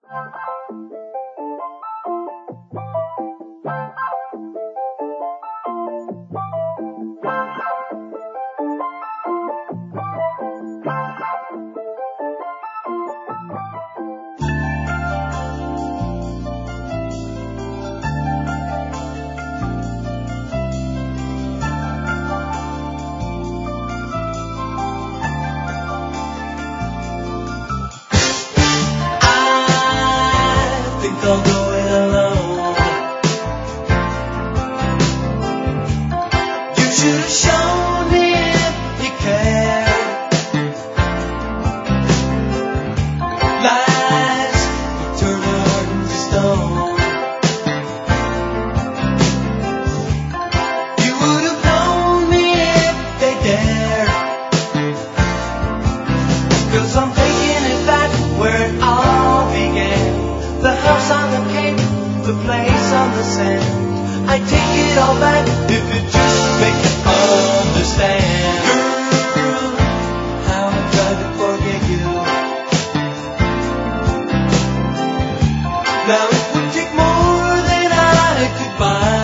I'll do it alone. You should have shown me if you cared. Lies turn hard into stone. You would have known me if they dared. 'Cause I'm taking it back where it all began. The house on the cape, the place on the sand. I take it all back if it just makes you understand. Girl, how I tried to forget you. Now it would take more than I could buy.